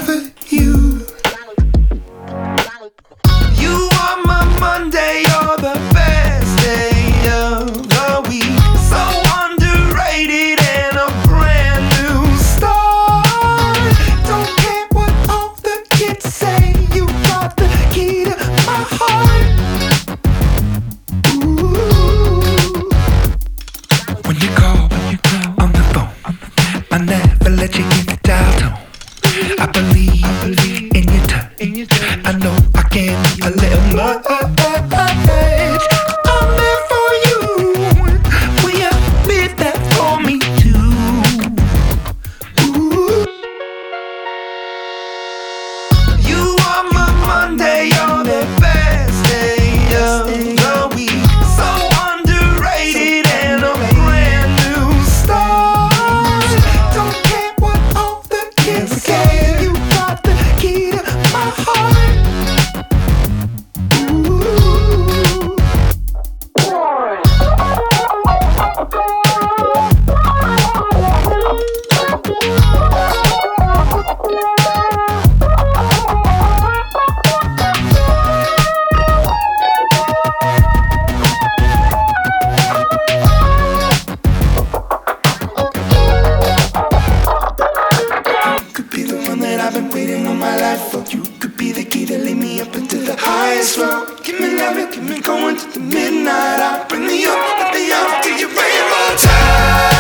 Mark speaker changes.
Speaker 1: discover you. You are my Monday, you're the best day of the week. So underrated and a brand new start. Don't care what all the kids say, you got the key to my heart. Ooh. When you call on the phone, I never let you get the dial tone. I believe in your touch. I know I can be a little much. I'm there for you. Will you be there for me too? Ooh. You are my Monday, you're the best day of the week. So underrated and a brand new start. Don't care what all the kids say, you got the key to my heart. Ooh. Could be the one that I've been waiting all my life for. You could be the key to lead me up into the highest road. Give me loving, keep me going to the midnight hour. Bring me up, let me out, till you rain more time.